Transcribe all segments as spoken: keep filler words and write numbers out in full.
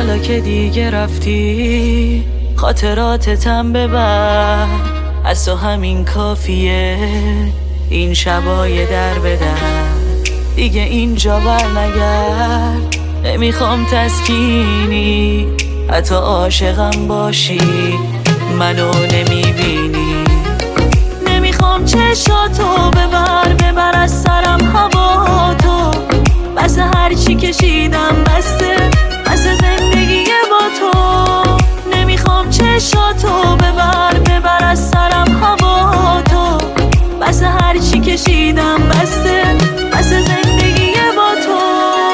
حالا که دیگه رفتی خاطراتتم ببر، از تو همین کافیه این شبای در بدر. دیگه اینجا بر نگرد، نمیخوام تسکینی، حتی عاشقم باشی منو نمیبینی. نمیخوام چشاتو ببر ببر از سرم هوا تو، بس هرچی کشیدم بسته بس زندگی با تو. نمیخوام چشاتو ببر ببر از سرم هوا تو، بس هرچی کشیدم بسته بس زندگی با تو.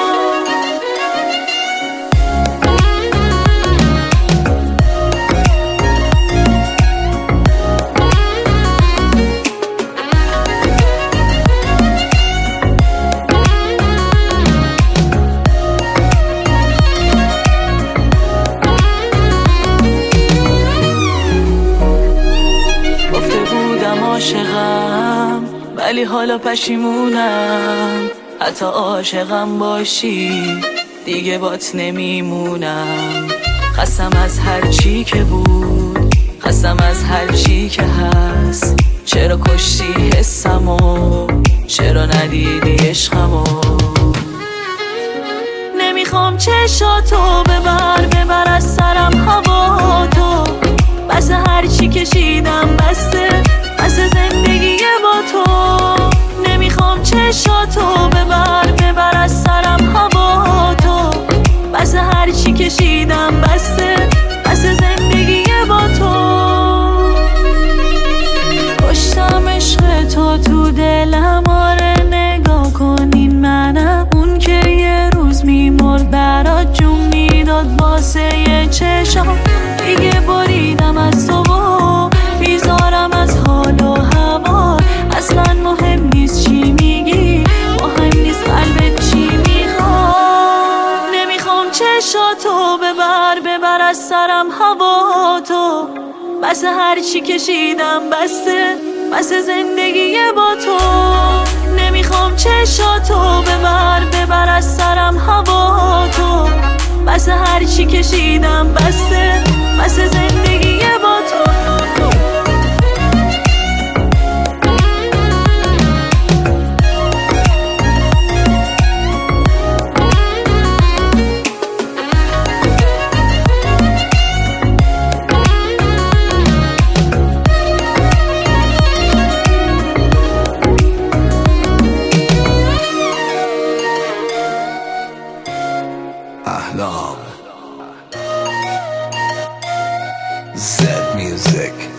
عاشقم ولی حالا پشیمونم، حتی عاشقم باشی دیگه بات نمیمونم. خستم از هر چی که بود، خستم از هر چی که هست. چرا کشتی حسمو، چرا ندیدی عشقمو. نمیخوام چشاتو ببر ببر از سرم هوا تو، بس هر چی کشیدم بسته بس زندگی با تو. نمیخوام چشاتو ببر ببر از سرم هوا تو، بس هر چی کشیدم بسته بس زندگی با تو. کشتم عشق تو تو دلم، آره نگاه کنین منم اون که یه روز میمرد برات جون میداد واسه یه چشام. دیگه بریدم از تو و بیزارم از حال و هوا. اصلا مهم نیست چی میگی، مهم نیست قلبت چی میخواد. نمیخوام چشاتو ببر ببر از سرم هوا تو، بس هر چی کشیدم بسته بس زندگی با تو. نمیخوام چشاتو ببر ببر از سرم هوا تو، بس هر چی کشیدم بسته بس زندگی با تو. Ahlam Zed Music.